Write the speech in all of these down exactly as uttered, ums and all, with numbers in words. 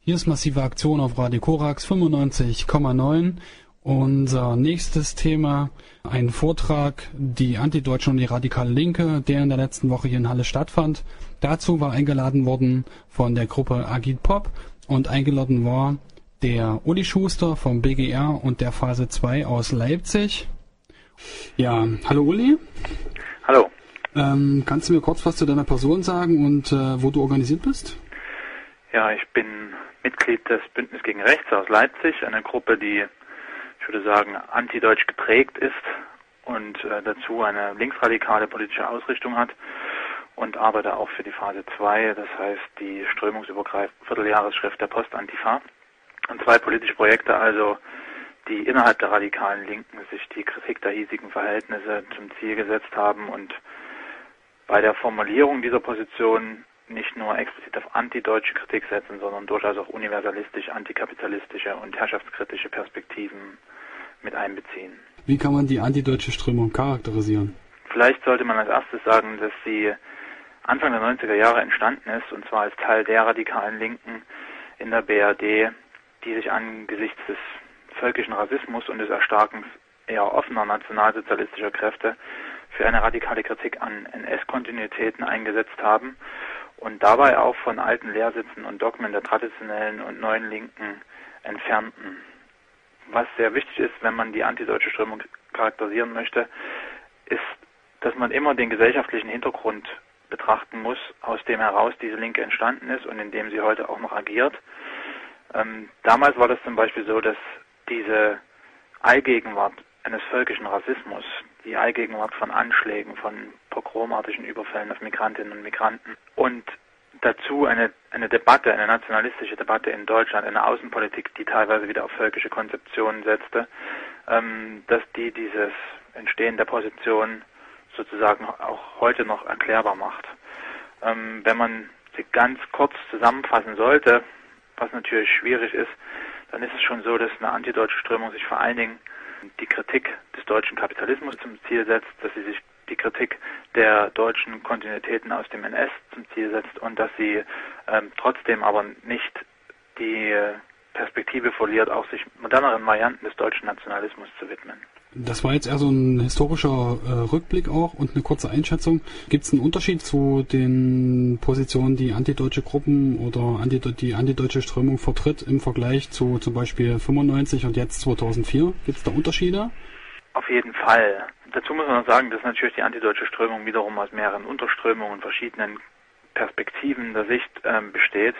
Hier ist Massive Aktion auf Radio Korax fünfundneunzig Komma neun. Unser nächstes Thema, ein Vortrag, die Antideutsche und die radikale Linke, der in der letzten Woche hier in Halle stattfand. Dazu war eingeladen worden von der Gruppe Agit Pop und eingeladen war der Uli Schuster vom B G R und der Phase zwei aus Leipzig. Ja, hallo Uli. Hallo. Ähm, kannst du mir kurz was zu deiner Person sagen und äh, wo du organisiert bist? Ja, ich bin Mitglied des Bündnis gegen Rechts aus Leipzig, eine Gruppe, die, ich würde sagen, antideutsch geprägt ist und äh, dazu eine linksradikale politische Ausrichtung hat und arbeite auch für die Phase zwei, das heißt die strömungsübergreifende Vierteljahresschrift der Postantifa. Und zwei politische Projekte, also die innerhalb der radikalen Linken sich die Kritik der hiesigen Verhältnisse zum Ziel gesetzt haben und bei der Formulierung dieser Position nicht nur explizit auf antideutsche Kritik setzen, sondern durchaus auch universalistisch, antikapitalistische und herrschaftskritische Perspektiven mit einbeziehen. Wie kann man die antideutsche Strömung charakterisieren? Vielleicht sollte man als erstes sagen, dass sie Anfang der neunziger Jahre entstanden ist, und zwar als Teil der radikalen Linken in der B R D, die sich angesichts des völkischen Rassismus und des Erstarkens eher offener nationalsozialistischer Kräfte für eine radikale Kritik an N S-Kontinuitäten eingesetzt haben und dabei auch von alten Lehrsitzen und Dogmen der traditionellen und neuen Linken entfernten. Was sehr wichtig ist, wenn man die antideutsche Strömung charakterisieren möchte, ist, dass man immer den gesellschaftlichen Hintergrund betrachten muss, aus dem heraus diese Linke entstanden ist und in dem sie heute auch noch agiert. Ähm, damals war das zum Beispiel so, dass diese Allgegenwart eines völkischen Rassismus, die Allgegenwart von Anschlägen, von pogromartigen Überfällen auf Migrantinnen und Migranten und dazu eine, eine Debatte, eine nationalistische Debatte in Deutschland, eine Außenpolitik, die teilweise wieder auf völkische Konzeptionen setzte, ähm, dass die dieses Entstehen der Position sozusagen auch heute noch erklärbar macht. Ähm, wenn man sie ganz kurz zusammenfassen sollte, was natürlich schwierig ist, dann ist es schon so, dass eine antideutsche Strömung sich vor allen Dingen die Kritik des deutschen Kapitalismus zum Ziel setzt, dass sie sich die Kritik der deutschen Kontinuitäten aus dem N S zum Ziel setzt und dass sie ähm, trotzdem aber nicht die äh, Perspektive verliert, auch sich moderneren Varianten des deutschen Nationalismus zu widmen. Das war jetzt eher so ein historischer äh, Rückblick auch und eine kurze Einschätzung. Gibt es einen Unterschied zu den Positionen, die antideutsche Gruppen oder antideut- die antideutsche Strömung vertritt im Vergleich zu zum Beispiel fünfundneunzig und jetzt zweitausendvier? Gibt es da Unterschiede? Auf jeden Fall. Dazu muss man noch sagen, dass natürlich die antideutsche Strömung wiederum aus mehreren Unterströmungen und verschiedenen Perspektiven der Sicht ähm, besteht.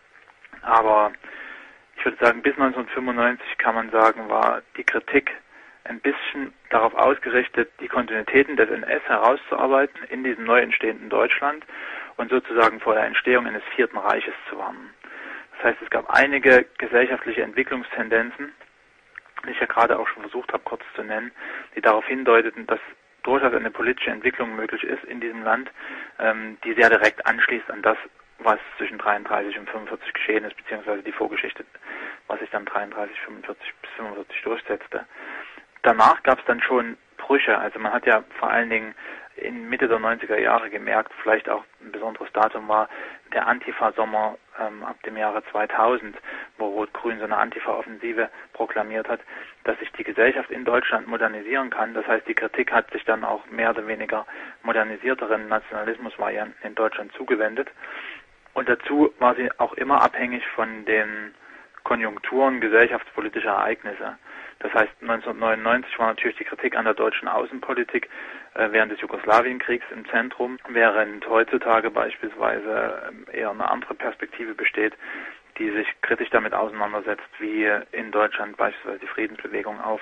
Aber ich würde sagen, bis neunzehnhundertfünfundneunzig kann man sagen, war die Kritik ein bisschen darauf ausgerichtet, die Kontinuitäten des N S herauszuarbeiten in diesem neu entstehenden Deutschland und sozusagen vor der Entstehung eines Vierten Reiches zu warnen. Das heißt, es gab einige gesellschaftliche Entwicklungstendenzen, die ich ja gerade auch schon versucht habe, kurz zu nennen, die darauf hindeuteten, dass durchaus eine politische Entwicklung möglich ist in diesem Land, ähm, die sehr direkt anschließt an das, was zwischen dreiunddreißig und fünfundvierzig geschehen ist, beziehungsweise die Vorgeschichte, was sich dann dreiunddreißig, fünfundvierzig bis fünfundvierzig durchsetzte. Danach gab es dann schon Brüche, also man hat ja vor allen Dingen in Mitte der neunziger Jahre gemerkt, vielleicht auch ein besonderes Datum war der Antifa-Sommer ähm, ab dem Jahre zweitausend, wo Rot-Grün so eine Antifa-Offensive proklamiert hat, dass sich die Gesellschaft in Deutschland modernisieren kann. Das heißt, die Kritik hat sich dann auch mehr oder weniger modernisierteren Nationalismusvarianten in Deutschland zugewendet. Und dazu war sie auch immer abhängig von den Konjunkturen gesellschaftspolitischer Ereignisse. Das heißt, neunzehnhundertneunundneunzig war natürlich die Kritik an der deutschen Außenpolitik äh, während des Jugoslawienkriegs im Zentrum, während heutzutage beispielsweise äh, eher eine andere Perspektive besteht, die sich kritisch damit auseinandersetzt, wie in Deutschland beispielsweise die Friedensbewegung auf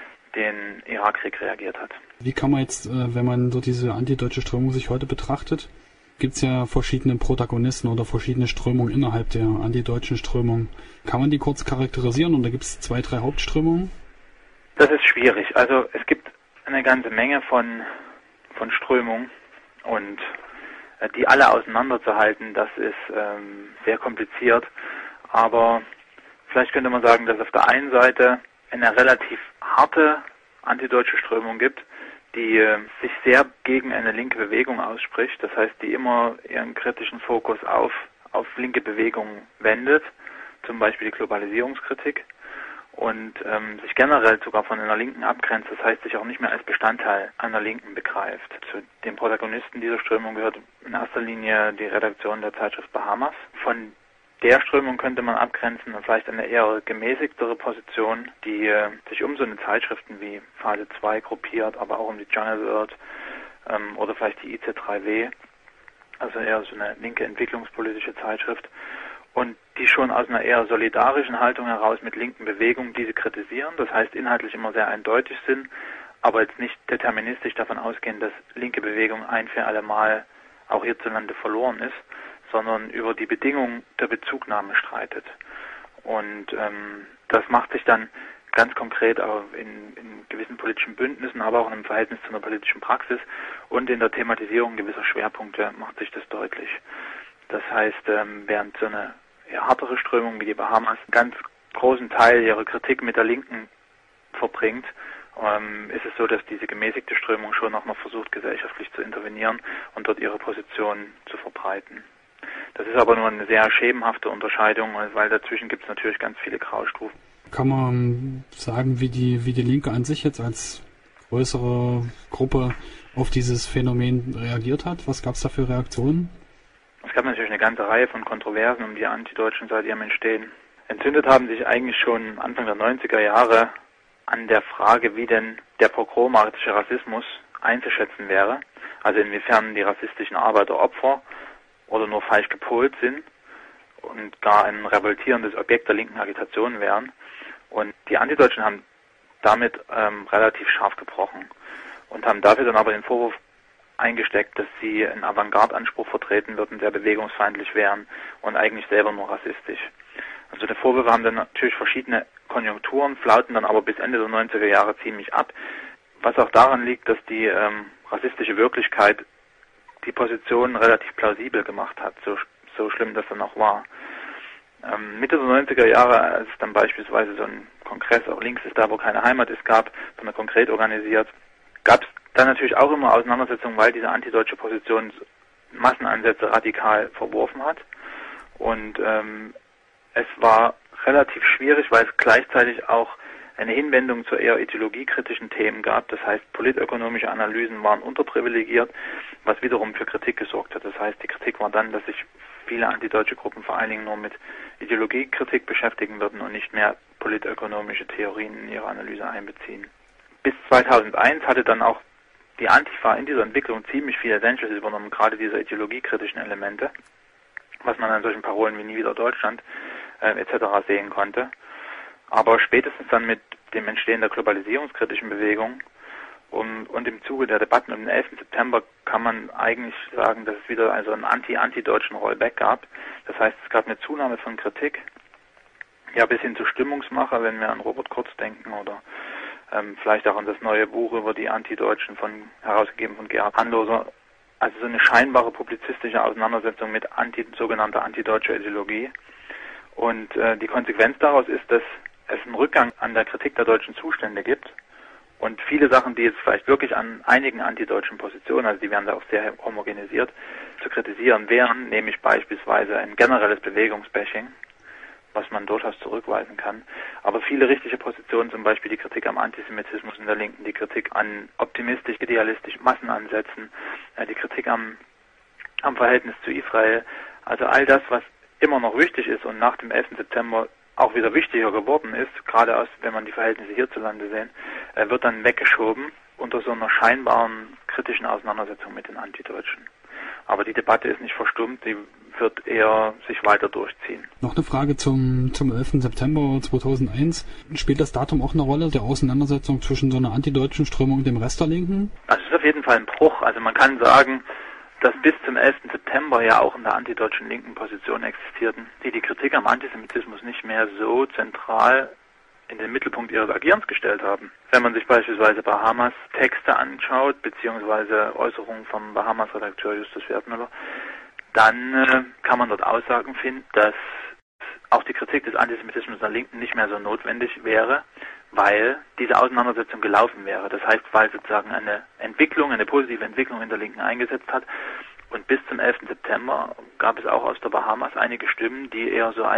den Irakkrieg reagiert hat. Wie kann man jetzt, äh, wenn man so diese antideutsche Strömung sich heute betrachtet, gibt es ja verschiedene Protagonisten oder verschiedene Strömungen innerhalb der antideutschen Strömung. Kann man die kurz charakterisieren oder gibt es zwei, drei Hauptströmungen? Das ist schwierig. Also es gibt eine ganze Menge von, von Strömungen und äh, die alle auseinanderzuhalten, das ist ähm, sehr kompliziert. Aber vielleicht könnte man sagen, dass es auf der einen Seite eine relativ harte antideutsche Strömung gibt, die äh, sich sehr gegen eine linke Bewegung ausspricht, das heißt, die immer ihren kritischen Fokus auf, auf linke Bewegungen wendet. zum Beispiel die Globalisierungskritik, und ähm, sich generell sogar von einer Linken abgrenzt, das heißt sich auch nicht mehr als Bestandteil einer Linken begreift. Zu den Protagonisten dieser Strömung gehört in erster Linie die Redaktion der Zeitschrift Bahamas. Von der Strömung könnte man abgrenzen und vielleicht eine eher gemäßigtere Position, die äh, sich um so eine Zeitschriften wie Phase zwei gruppiert, aber auch um die Jungle World ähm, oder vielleicht die I C drei W, also eher so eine linke entwicklungspolitische Zeitschrift, und die schon aus einer eher solidarischen Haltung heraus mit linken Bewegungen diese kritisieren, das heißt inhaltlich immer sehr eindeutig sind, aber jetzt nicht deterministisch davon ausgehen, dass linke Bewegung ein für alle Mal auch hierzulande verloren ist, sondern über die Bedingungen der Bezugnahme streitet. Und ähm, das macht sich dann ganz konkret auch in, in gewissen politischen Bündnissen, aber auch im Verhältnis zu einer politischen Praxis und in der Thematisierung gewisser Schwerpunkte macht sich das deutlich. Das heißt, ähm, während so eine eher härtere Strömung wie die Bahamas einen ganz großen Teil ihrer Kritik mit der Linken verbringt, ähm, ist es so, dass diese gemäßigte Strömung schon auch noch versucht, gesellschaftlich zu intervenieren und dort ihre Position zu verbreiten. Das ist aber nur eine sehr schemenhafte Unterscheidung, weil dazwischen gibt es natürlich ganz viele Graustufen. Kann man sagen, wie die, wie die Linke an sich jetzt als größere Gruppe auf dieses Phänomen reagiert hat? Was gab es da für Reaktionen? Es gab natürlich eine ganze Reihe von Kontroversen um die Antideutschen seit ihrem Entstehen. Entzündet haben sich eigentlich schon Anfang der neunziger Jahre an der Frage, wie denn der pogromartische Rassismus einzuschätzen wäre. Also inwiefern die rassistischen Arbeiter Opfer oder nur falsch gepolt sind und gar ein revoltierendes Objekt der linken Agitation wären. Und die Antideutschen haben damit ähm, relativ scharf gebrochen und haben dafür dann aber den Vorwurf eingesteckt, dass sie einen Avantgarde-Anspruch vertreten würden, der bewegungsfeindlich wären und eigentlich selber nur rassistisch. Also die Vorwürfe haben dann natürlich verschiedene Konjunkturen, flauten dann aber bis Ende der neunziger Jahre ziemlich ab, was auch daran liegt, dass die ähm, rassistische Wirklichkeit die Position relativ plausibel gemacht hat, so, so schlimm das dann auch war. Ähm, Mitte der neunziger Jahre, als es dann beispielsweise so ein Kongress auch links ist da, wo keine Heimat ist, gab, von der Konkret organisiert, gab es dann natürlich auch immer Auseinandersetzungen, weil diese antideutsche Position Massenansätze radikal verworfen hat. Und ähm, es war relativ schwierig, weil es gleichzeitig auch eine Hinwendung zu eher ideologiekritischen Themen gab. Das heißt, politökonomische Analysen waren unterprivilegiert, was wiederum für Kritik gesorgt hat. Das heißt, die Kritik war dann, dass sich viele antideutsche Gruppen vor allen Dingen nur mit Ideologiekritik beschäftigen würden und nicht mehr politökonomische Theorien in ihre Analyse einbeziehen. Bis zweitausendeins hatte dann auch die Antifa in dieser Entwicklung ziemlich viel Essentials übernommen, gerade diese ideologiekritischen Elemente, was man an solchen Parolen wie Nie wieder Deutschland äh, et cetera sehen konnte. Aber spätestens dann mit dem Entstehen der globalisierungskritischen Bewegung um, und im Zuge der Debatten um den elften September kann man eigentlich sagen, dass es wieder also einen anti-antideutschen Rollback gab. Das heißt, es gab eine Zunahme von Kritik, ja bis hin zu Stimmungsmacher, wenn wir an Robert Kurz denken oder ähm, vielleicht auch an das neue Buch über die Antideutschen von herausgegeben von Gerhard Hanloser. Also so eine scheinbare publizistische Auseinandersetzung mit anti, sogenannter antideutscher Ideologie. Und äh, die Konsequenz daraus ist, dass es einen Rückgang an der Kritik der deutschen Zustände gibt und viele Sachen, die jetzt vielleicht wirklich an einigen antideutschen Positionen, also die werden da auch sehr homogenisiert, zu kritisieren wären, nämlich beispielsweise ein generelles Bewegungsbashing, was man durchaus zurückweisen kann. Aber viele richtige Positionen, zum Beispiel die Kritik am Antisemitismus in der Linken, die Kritik an optimistisch, idealistisch Massenansätzen, äh, die Kritik am, am Verhältnis zu Israel, also all das, was immer noch wichtig ist und nach dem elften September auch wieder wichtiger geworden ist, gerade aus, wenn man die Verhältnisse hierzulande sehen, äh, wird dann weggeschoben unter so einer scheinbaren kritischen Auseinandersetzung mit den Antideutschen. Aber die Debatte ist nicht verstummt, die wird eher sich weiter durchziehen. Noch eine Frage zum, zum elften September zweitausendeins. Spielt das Datum auch eine Rolle der Auseinandersetzung zwischen so einer antideutschen Strömung und dem Rest der Linken? Also es ist auf jeden Fall ein Bruch. Also man kann sagen, dass bis zum elften September ja auch in der antideutschen linken Positionen existierten, die die Kritik am Antisemitismus nicht mehr so zentral in den Mittelpunkt ihres Agierens gestellt haben. Wenn man sich beispielsweise Bahamas Texte anschaut, beziehungsweise Äußerungen vom Bahamas-Redakteur Justus Wertmüller, dann äh, kann man dort Aussagen finden, dass auch die Kritik des Antisemitismus der Linken nicht mehr so notwendig wäre, weil diese Auseinandersetzung gelaufen wäre. Das heißt, weil sozusagen eine Entwicklung, eine positive Entwicklung in der Linken eingesetzt hat. Und bis zum elften September gab es auch aus der Bahamas einige Stimmen, die eher so ein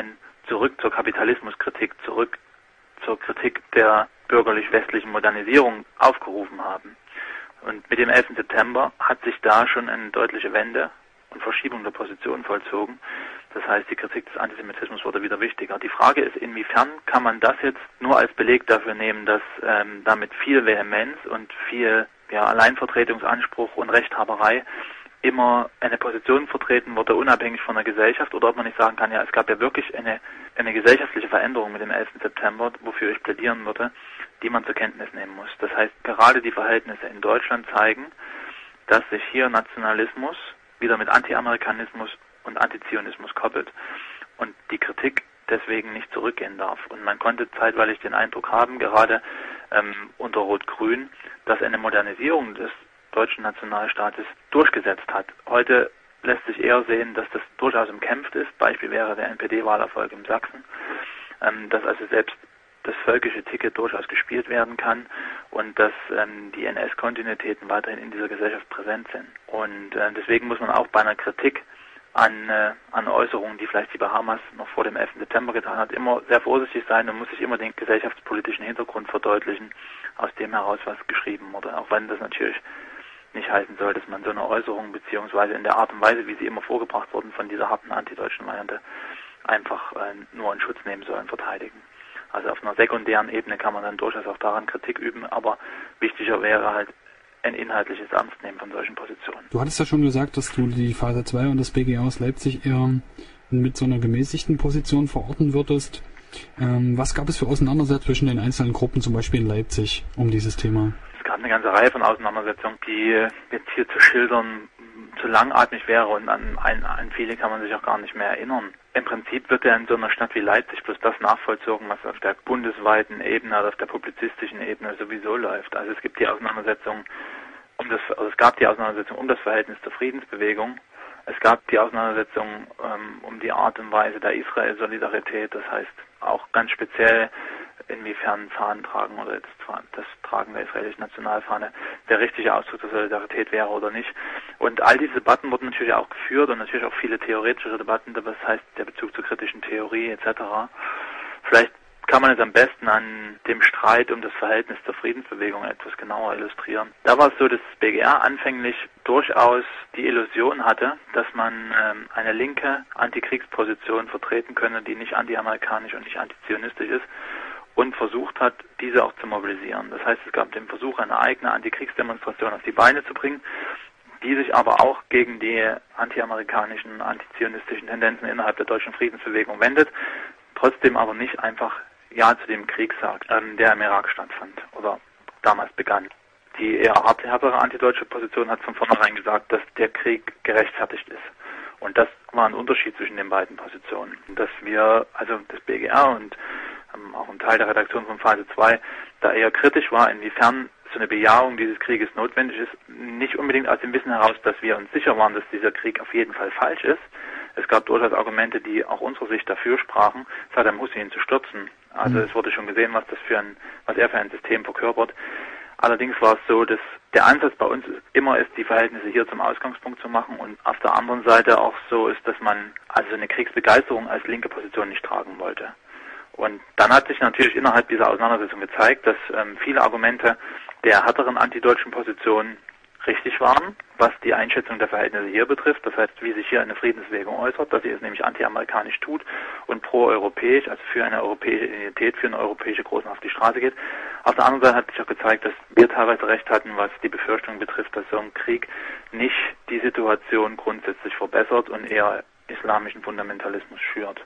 zurück zur Kapitalismuskritik, zurück zur Kritik der bürgerlich-westlichen Modernisierung aufgerufen haben. Und mit dem elften September hat sich da schon eine deutliche Wende und Verschiebung der Position vollzogen. Das heißt, die Kritik des Antisemitismus wurde wieder wichtiger. Die Frage ist, inwiefern kann man das jetzt nur als Beleg dafür nehmen, dass ähm, damit viel Vehemenz und viel ja, Alleinvertretungsanspruch und Rechthaberei immer eine Position vertreten wurde, unabhängig von der Gesellschaft, oder ob man nicht sagen kann, ja, es gab ja wirklich eine, eine gesellschaftliche Veränderung mit dem elften September, wofür ich plädieren würde, die man zur Kenntnis nehmen muss. Das heißt, gerade die Verhältnisse in Deutschland zeigen, dass sich hier Nationalismus wieder mit Anti-Amerikanismus und Antizionismus koppelt und die Kritik deswegen nicht zurückgehen darf. Und man konnte zeitweilig den Eindruck haben, gerade ähm, unter Rot-Grün, dass eine Modernisierung des deutschen Nationalstaates durchgesetzt hat. Heute lässt sich eher sehen, dass das durchaus umkämpft ist. Beispiel wäre der N P D-Wahlerfolg in Sachsen, ähm, dass also selbst das völkische Ticket durchaus gespielt werden kann und dass ähm, die N S-Kontinuitäten weiterhin in dieser Gesellschaft präsent sind. Und äh, deswegen muss man auch bei einer Kritik an, äh, an Äußerungen, die vielleicht die Bahamas noch vor dem elften September getan hat, immer sehr vorsichtig sein und muss sich immer den gesellschaftspolitischen Hintergrund verdeutlichen, aus dem heraus was geschrieben wurde. Auch wenn das natürlich nicht heißen soll, dass man so eine Äußerung beziehungsweise in der Art und Weise, wie sie immer vorgebracht wurden von dieser harten antideutschen Variante, einfach äh, nur in Schutz nehmen soll und verteidigen. Also auf einer sekundären Ebene kann man dann durchaus auch daran Kritik üben, aber wichtiger wäre halt ein inhaltliches Ernstnehmen von solchen Positionen. Du hattest ja schon gesagt, dass du die Phase zwei und das B G A aus Leipzig eher mit so einer gemäßigten Position verorten würdest. Ähm, was gab es für Auseinandersetzungen zwischen den einzelnen Gruppen, zum Beispiel in Leipzig, um dieses Thema? Es gab eine ganze Reihe von Auseinandersetzungen, die jetzt hier zu schildern zu langatmig wäre und an, an, an viele kann man sich auch gar nicht mehr erinnern. Im Prinzip wird ja in so einer Stadt wie Leipzig bloß das nachvollzogen, was auf der bundesweiten Ebene oder auf der publizistischen Ebene sowieso läuft. Also es gibt die Auseinandersetzung um das, also es gab die Auseinandersetzung um das Verhältnis zur Friedensbewegung. Es gab die Auseinandersetzung ähm, um die Art und Weise der Israel-Solidarität, das heißt auch ganz speziell, inwiefern Fahnen tragen oder das, das Tragen der israelischen Nationalfahne der richtige Ausdruck der Solidarität wäre oder nicht. Und all diese Debatten wurden natürlich auch geführt und natürlich auch viele theoretische Debatten, das heißt der Bezug zur kritischen Theorie et cetera. Vielleicht kann man es am besten an dem Streit um das Verhältnis zur Friedensbewegung etwas genauer illustrieren. Da war es so, dass das B G R anfänglich durchaus die Illusion hatte, dass man ähm, eine linke Antikriegsposition vertreten könne, die nicht antiamerikanisch und nicht antizionistisch ist, und versucht hat, diese auch zu mobilisieren. Das heißt, es gab den Versuch, eine eigene Antikriegsdemonstration auf die Beine zu bringen, die sich aber auch gegen die antiamerikanischen, antizionistischen Tendenzen innerhalb der deutschen Friedensbewegung wendet, trotzdem aber nicht einfach Ja zu dem Krieg sagt, ähm, der im Irak stattfand oder damals begann. Die eher härtere antideutsche Position hat von vornherein gesagt, dass der Krieg gerechtfertigt ist. Und das war ein Unterschied zwischen den beiden Positionen. Dass wir, also das B G R und ähm, auch ein Teil der Redaktion von Phase zwei, da eher kritisch war, inwiefern so eine Bejahung dieses Krieges notwendig ist. Nicht unbedingt aus dem Wissen heraus, dass wir uns sicher waren, dass dieser Krieg auf jeden Fall falsch ist. Es gab durchaus Argumente, die auch unserer Sicht dafür sprachen, Saddam Hussein zu stürzen. Also mhm. es wurde schon gesehen, was das für ein, was er für ein System verkörpert. Allerdings war es so, dass der Ansatz bei uns immer ist, die Verhältnisse hier zum Ausgangspunkt zu machen und auf der anderen Seite auch so ist, dass man also eine Kriegsbegeisterung als linke Position nicht tragen wollte. Und dann hat sich natürlich innerhalb dieser Auseinandersetzung gezeigt, dass ähm, viele Argumente der härteren antideutschen Position richtig waren, was die Einschätzung der Verhältnisse hier betrifft. Das heißt, wie sich hier eine Friedensbewegung äußert, dass sie es nämlich anti-amerikanisch tut und pro-europäisch, also für eine europäische Identität, für eine europäische Großen auf die Straße geht. Auf der anderen Seite hat sich auch gezeigt, dass wir teilweise recht hatten, was die Befürchtung betrifft, dass so ein Krieg nicht die Situation grundsätzlich verbessert und eher islamischen Fundamentalismus schürt.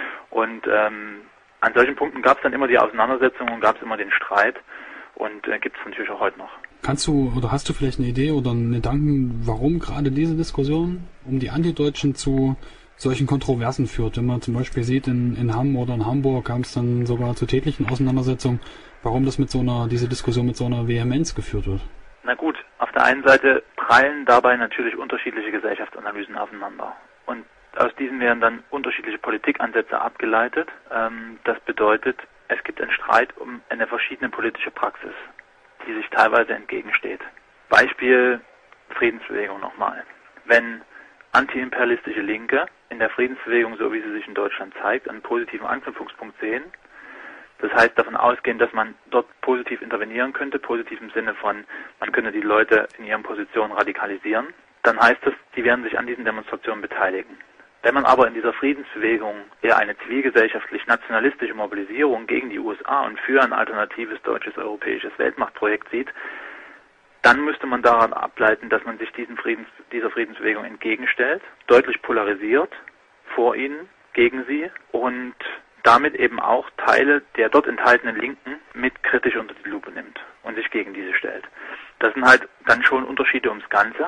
Und ähm, an solchen Punkten gab es dann immer die Auseinandersetzung und gab es immer den Streit und äh, gibt es natürlich auch heute noch. Kannst du oder hast du vielleicht eine Idee oder einen Gedanken, warum gerade diese Diskussion um die Antideutschen zu solchen Kontroversen führt? Wenn man zum Beispiel sieht, in, in Hamm oder in Hamburg kam es dann sogar zu tätlichen Auseinandersetzungen, warum das mit so einer, diese Diskussion mit so einer Vehemenz geführt wird? Na gut, auf der einen Seite prallen dabei natürlich unterschiedliche Gesellschaftsanalysen aufeinander. Und aus diesen werden dann unterschiedliche Politikansätze abgeleitet. Ähm, das bedeutet, es gibt einen Streit um eine verschiedene politische Praxis, die sich teilweise entgegensteht. Beispiel Friedensbewegung nochmal. Wenn antiimperialistische Linke in der Friedensbewegung, so wie sie sich in Deutschland zeigt, einen positiven Anknüpfungspunkt sehen. Das heißt, davon ausgehen, dass man dort positiv intervenieren könnte, positiv im Sinne von, man könnte die Leute in ihren Positionen radikalisieren. Dann heißt das, die werden sich an diesen Demonstrationen beteiligen. Wenn man aber in dieser Friedensbewegung eher eine zivilgesellschaftlich-nationalistische Mobilisierung gegen die U S A und für ein alternatives deutsches europäisches Weltmachtprojekt sieht, dann müsste man daran ableiten, dass man sich diesen Friedens, dieser Friedensbewegung entgegenstellt, deutlich polarisiert vor ihnen, gegen sie und damit eben auch Teile der dort enthaltenen Linken mit kritisch unter die Lupe nimmt und sich gegen diese stellt. Das sind halt dann schon Unterschiede ums Ganze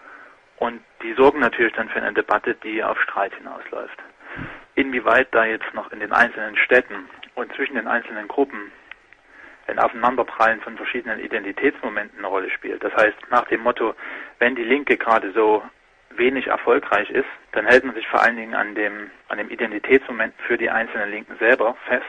und die sorgen natürlich dann für eine Debatte, die auf Streit hinausläuft. Inwieweit da jetzt noch in den einzelnen Städten und zwischen den einzelnen Gruppen ein Aufeinanderprallen von verschiedenen Identitätsmomenten eine Rolle spielt. Das heißt, nach dem Motto, wenn die Linke gerade so wenig erfolgreich ist, dann hält man sich vor allen Dingen an dem, an dem Identitätsmoment für die einzelnen Linken selber fest.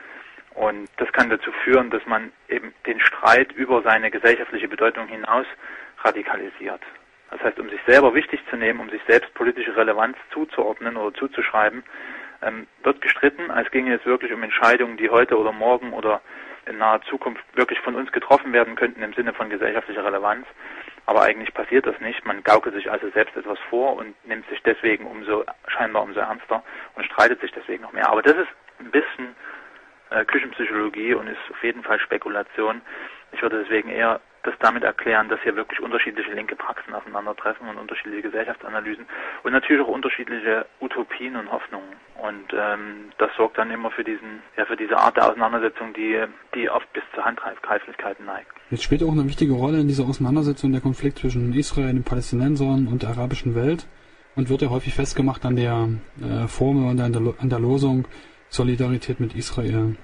Und das kann dazu führen, dass man eben den Streit über seine gesellschaftliche Bedeutung hinaus radikalisiert. Das heißt, um sich selber wichtig zu nehmen, um sich selbst politische Relevanz zuzuordnen oder zuzuschreiben, ähm, wird gestritten, als ginge es wirklich um Entscheidungen, die heute oder morgen oder in naher Zukunft wirklich von uns getroffen werden könnten im Sinne von gesellschaftlicher Relevanz. Aber eigentlich passiert das nicht. Man gaukelt sich also selbst etwas vor und nimmt sich deswegen umso scheinbar umso ernster und streitet sich deswegen noch mehr. Aber das ist ein bisschen äh, Küchenpsychologie und ist auf jeden Fall Spekulation. Ich würde deswegen eher das damit erklären, dass hier wirklich unterschiedliche linke Praxen aufeinandertreffen und unterschiedliche Gesellschaftsanalysen und natürlich auch unterschiedliche Utopien und Hoffnungen. Und ähm, das sorgt dann immer für diesen, ja, für diese Art der Auseinandersetzung, die, die oft bis zur Handgreiflichkeit neigt. Jetzt spielt auch eine wichtige Rolle in dieser Auseinandersetzung der Konflikt zwischen Israel, den Palästinensern und der arabischen Welt und wird ja häufig festgemacht an der äh, Formel und an der, an der Losung Solidarität mit Israel.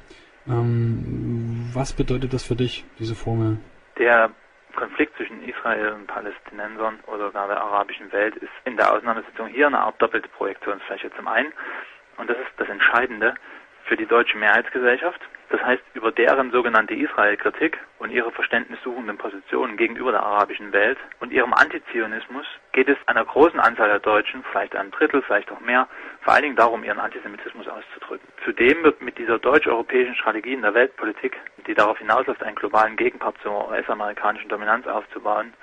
Ähm, was bedeutet das für dich, diese Formel? Der Konflikt zwischen Israel und Palästinensern oder gar der arabischen Welt ist in der Auseinandersetzung hier eine Art doppelte Projektionsfläche. Zum einen, und das ist das Entscheidende, für die deutsche Mehrheitsgesellschaft. Das heißt, über deren sogenannte Israel-Kritik und ihre verständnissuchenden Positionen gegenüber der arabischen Welt und ihrem Antizionismus geht es einer großen Anzahl der Deutschen, vielleicht ein Drittel, vielleicht auch mehr, vor allen Dingen darum, ihren Antisemitismus auszudrücken. Zudem wird mit dieser deutsch-europäischen Strategie in der Weltpolitik, die darauf hinausläuft, einen globalen Gegenpart zur U S-amerikanischen Dominanz aufzubauen,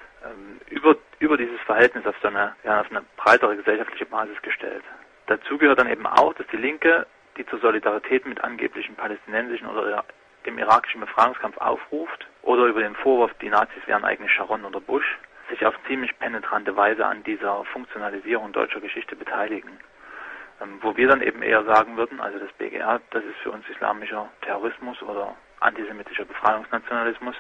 über, über dieses Verhältnis auf so eine, ja, auf eine breitere gesellschaftliche Basis gestellt. Dazu gehört dann eben auch, dass die Linke, die zur Solidarität mit angeblichen palästinensischen oder dem irakischen Befreiungskampf aufruft, oder über den Vorwurf, die Nazis wären eigentlich Sharon oder Bush, sich auf ziemlich penetrante Weise an dieser Funktionalisierung deutscher Geschichte beteiligen. Ähm, wo wir dann eben eher sagen würden, also das B G R, das ist für uns islamischer Terrorismus oder antisemitischer Befreiungsnationalismus.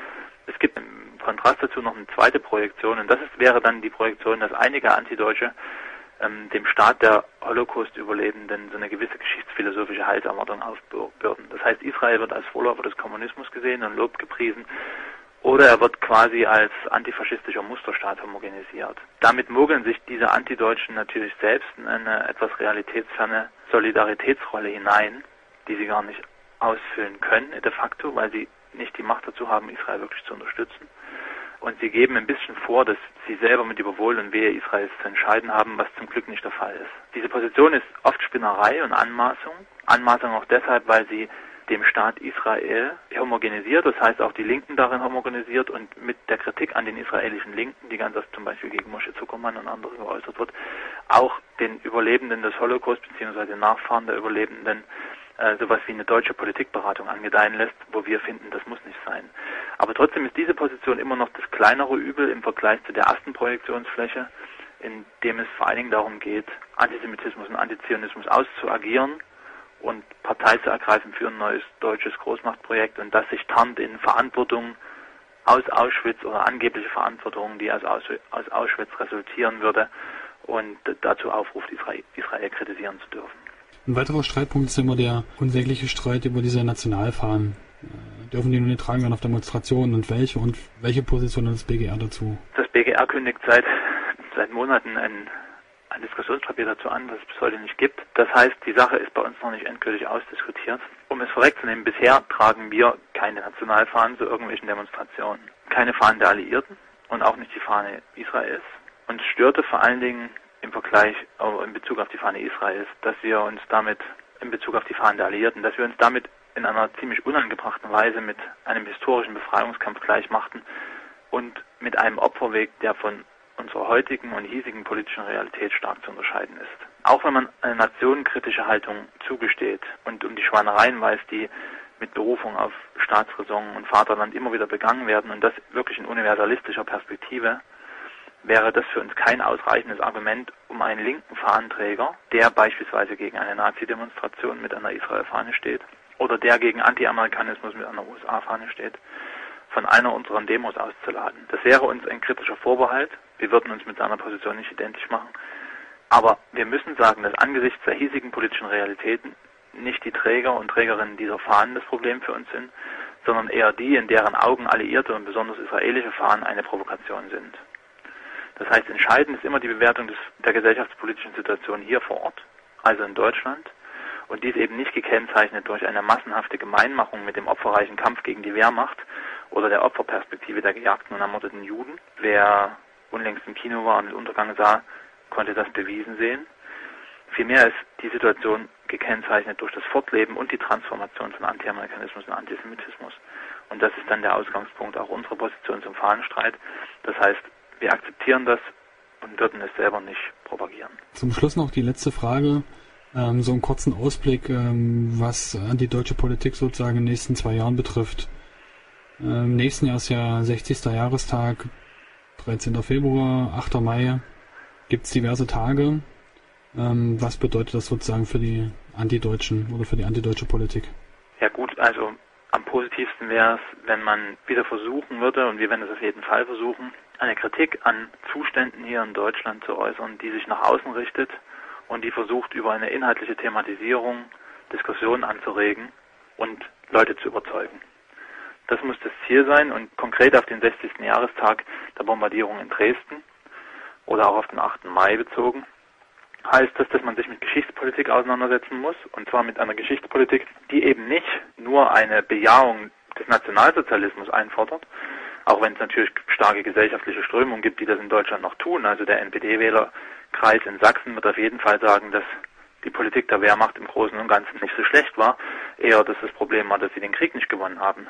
Es gibt im Kontrast dazu noch eine zweite Projektion, und das ist, wäre dann die Projektion, dass einige Antideutsche ähm, dem Staat der Holocaust-Überlebenden so eine gewisse geschichtsphilosophische Heilserwartung aufbürden. Das heißt, Israel wird als Vorläufer des Kommunismus gesehen und Lob gepriesen, oder er wird quasi als antifaschistischer Musterstaat homogenisiert. Damit mogeln sich diese Antideutschen natürlich selbst in eine etwas realitätsferne Solidaritätsrolle hinein, die sie gar nicht ausfüllen können, de facto, weil sie nicht die Macht dazu haben, Israel wirklich zu unterstützen. Und sie geben ein bisschen vor, dass sie selber mit über Wohl und Wehe Israels zu entscheiden haben, was zum Glück nicht der Fall ist. Diese Position ist oft Spinnerei und Anmaßung. Anmaßung auch deshalb, weil sie dem Staat Israel homogenisiert, das heißt auch die Linken darin homogenisiert und mit der Kritik an den israelischen Linken, die ganz oft zum Beispiel gegen Moshe Zuckermann und andere geäußert wird, auch den Überlebenden des Holocaust bzw. den Nachfahren der Überlebenden äh, sowas wie eine deutsche Politikberatung angedeihen lässt, wo wir finden, das muss nicht sein. Aber trotzdem ist diese Position immer noch das kleinere Übel im Vergleich zu der ersten Projektionsfläche, in dem es vor allen Dingen darum geht, Antisemitismus und Antizionismus auszuagieren und Partei zu ergreifen für ein neues deutsches Großmachtprojekt, und das sich tarnt in Verantwortung aus Auschwitz oder angebliche Verantwortung, die aus, aus, aus Auschwitz resultieren würde, und dazu aufruft, Israel, Israel kritisieren zu dürfen. Ein weiterer Streitpunkt ist immer der unsägliche Streit über diese Nationalfahnen. Dürfen die nun getragen werden auf Demonstrationen, und welche und welche Position hat das B G R dazu? Das B G R kündigt seit, seit Monaten ein ein Diskussionspapier dazu an, was es bis heute nicht gibt. Das heißt, die Sache ist bei uns noch nicht endgültig ausdiskutiert. Um es vorwegzunehmen, bisher tragen wir keine Nationalfahnen zu irgendwelchen Demonstrationen. Keine Fahnen der Alliierten und auch nicht die Fahne Israels. Uns störte vor allen Dingen im Vergleich äh, in Bezug auf die Fahne Israels, dass wir uns damit in Bezug auf die Fahne der Alliierten, dass wir uns damit in einer ziemlich unangebrachten Weise mit einem historischen Befreiungskampf gleichmachten und mit einem Opferweg, der von unserer heutigen und hiesigen politischen Realität stark zu unterscheiden ist. Auch wenn man eine nationenkritische Haltung zugesteht und um die Schweinereien weiß, die mit Berufung auf Staatsräson und Vaterland immer wieder begangen werden und das wirklich in universalistischer Perspektive, wäre das für uns kein ausreichendes Argument, um einen linken Fahnenträger, der beispielsweise gegen eine Nazi-Demonstration mit einer Israel-Fahne steht oder der gegen Anti-Amerikanismus mit einer U S A-Fahne steht, von einer unserer Demos auszuladen. Das wäre uns ein kritischer Vorbehalt. Wir würden uns mit seiner Position nicht identisch machen. Aber wir müssen sagen, dass angesichts der hiesigen politischen Realitäten nicht die Träger und Trägerinnen dieser Fahnen das Problem für uns sind, sondern eher die, in deren Augen alliierte und besonders israelische Fahnen eine Provokation sind. Das heißt, entscheidend ist immer die Bewertung des, der gesellschaftspolitischen Situation hier vor Ort, also in Deutschland, und dies eben nicht gekennzeichnet durch eine massenhafte Gemeinmachung mit dem opferreichen Kampf gegen die Wehrmacht oder der Opferperspektive der gejagten und ermordeten Juden. Wer unlängst im Kino war und den Untergang sah, konnte das bewiesen sehen. Vielmehr ist die Situation gekennzeichnet durch das Fortleben und die Transformation von Anti-Amerikanismus und Antisemitismus. Und das ist dann der Ausgangspunkt auch unserer Position zum Fahnenstreit. Das heißt, wir akzeptieren das und würden es selber nicht propagieren. Zum Schluss noch die letzte Frage. Ähm, so einen kurzen Ausblick, ähm, was die deutsche Politik sozusagen in den nächsten zwei Jahren betrifft. Ähm, Im nächsten Jahr ist ja sechzigster Jahrestag, dreizehnter Februar, achter Mai, gibt es diverse Tage. Ähm, was bedeutet das sozusagen für die Antideutschen oder für die antideutsche Politik? Ja gut, also am positivsten wäre es, wenn man wieder versuchen würde, und wir werden es auf jeden Fall versuchen, eine Kritik an Zuständen hier in Deutschland zu äußern, die sich nach außen richtet und die versucht, über eine inhaltliche Thematisierung Diskussionen anzuregen und Leute zu überzeugen. Das muss das Ziel sein und konkret auf den sechzigsten Jahrestag der Bombardierung in Dresden oder auch auf den achten Mai bezogen, heißt das, dass man sich mit Geschichtspolitik auseinandersetzen muss, und zwar mit einer Geschichtspolitik, die eben nicht nur eine Bejahung des Nationalsozialismus einfordert, auch wenn es natürlich starke gesellschaftliche Strömungen gibt, die das in Deutschland noch tun. Also der N P D-Wählerkreis in Sachsen wird auf jeden Fall sagen, dass die Politik der Wehrmacht im Großen und Ganzen nicht so schlecht war, eher dass das Problem war, dass sie den Krieg nicht gewonnen haben.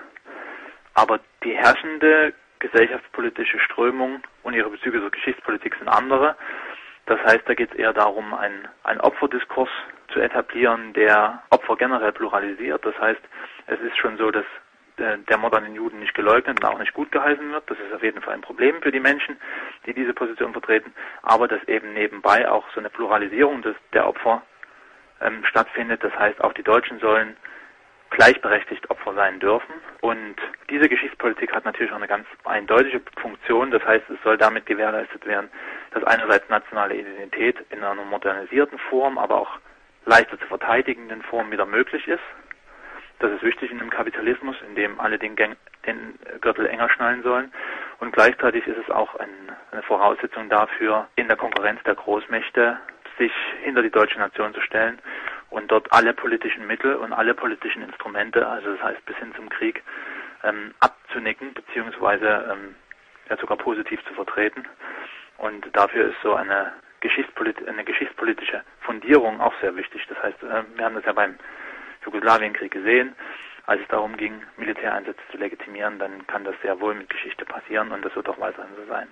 Aber die herrschende gesellschaftspolitische Strömung und ihre Bezüge zur Geschichtspolitik sind andere. Das heißt, da geht es eher darum, einen, einen Opferdiskurs zu etablieren, der Opfer generell pluralisiert. Das heißt, es ist schon so, dass der, der Mord an den Juden nicht geleugnet und auch nicht gut geheißen wird. Das ist auf jeden Fall ein Problem für die Menschen, die diese Position vertreten. Aber dass eben nebenbei auch so eine Pluralisierung des, der Opfer ähm, stattfindet. Das heißt, auch die Deutschen sollen gleichberechtigt Opfer sein dürfen. Und diese Geschichtspolitik hat natürlich auch eine ganz eindeutige Funktion. Das heißt, es soll damit gewährleistet werden, dass einerseits nationale Identität in einer modernisierten Form, aber auch leichter zu verteidigenden Form wieder möglich ist. Das ist wichtig in einem Kapitalismus, in dem alle den, Gang, den Gürtel enger schnallen sollen. Und gleichzeitig ist es auch ein, eine Voraussetzung dafür, in der Konkurrenz der Großmächte sich hinter die deutsche Nation zu stellen und dort alle politischen Mittel und alle politischen Instrumente, also das heißt bis hin zum Krieg, ähm, abzunicken, beziehungsweise ähm, ja sogar positiv zu vertreten. Und dafür ist so eine, Geschichtspolit- eine geschichtspolitische Fundierung auch sehr wichtig. Das heißt, äh, wir haben das ja beim Jugoslawienkrieg gesehen, als es darum ging, Militäreinsätze zu legitimieren, dann kann das sehr wohl mit Geschichte passieren und das wird auch weiterhin so sein.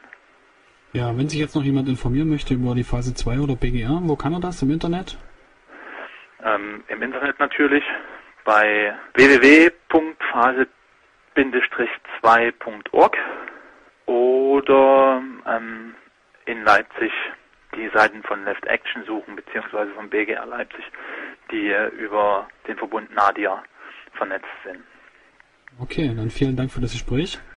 Ja, wenn sich jetzt noch jemand informieren möchte über die Phase zwei oder B G R, wo kann er das im Internet? Ähm, Im Internet natürlich bei w w w punkt phase zwei punkt org oder ähm, in Leipzig die Seiten von Left Action suchen, beziehungsweise von B G R Leipzig, die äh, über den Verbund Nadia vernetzt sind. Okay, dann vielen Dank für das Gespräch.